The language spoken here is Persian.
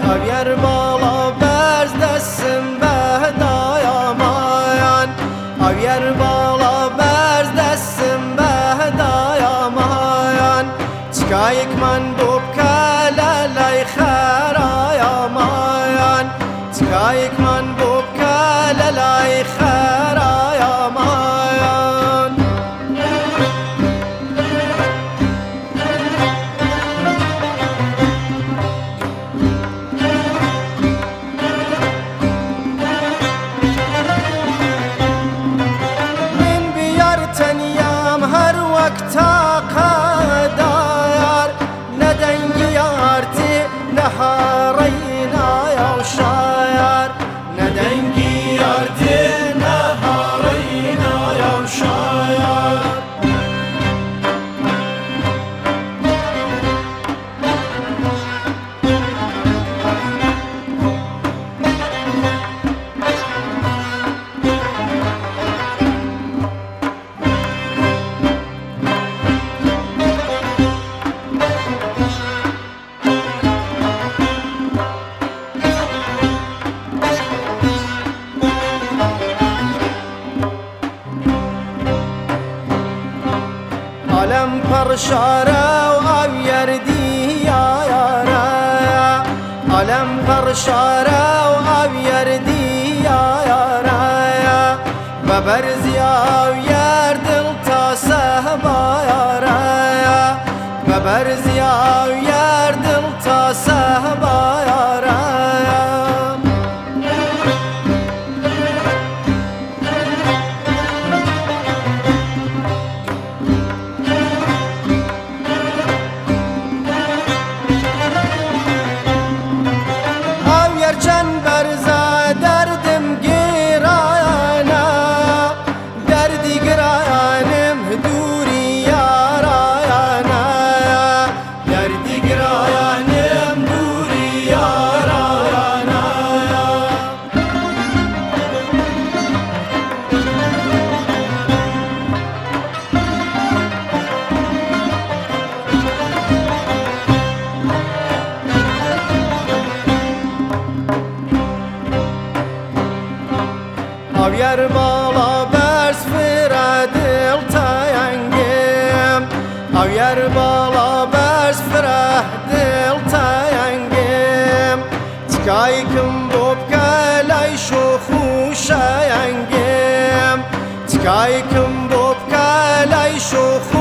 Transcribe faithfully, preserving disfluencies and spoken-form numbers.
Avyer bala berz dessim behdayamayan Avyer bala berz dessim behdayamayan Çıkayık man bub kalalay kharayamayan Çıkayık man bub kalalay kharayamayan تا قدار ندنگی یارتی نهارینا یا شایر ندنگی یارتی نهارینا یا شایر عالم پرشاره و آویر دیا یاره عالم پرشاره و آویر دیا یاره و برزی آویر دل تا صحبا یاره و برزی آویر دل تا صحبا یاره چند برزا دردم گیرایانه دردی گرایانم دوری یارایانه دردی گرایانم دوری یارایانه Avyer bala berz fıra dil tayangim Avyer bala berz fıra dil tayangim Tkaykim bob kalay şoxu şayangim Tkaykim bob kalay şoxu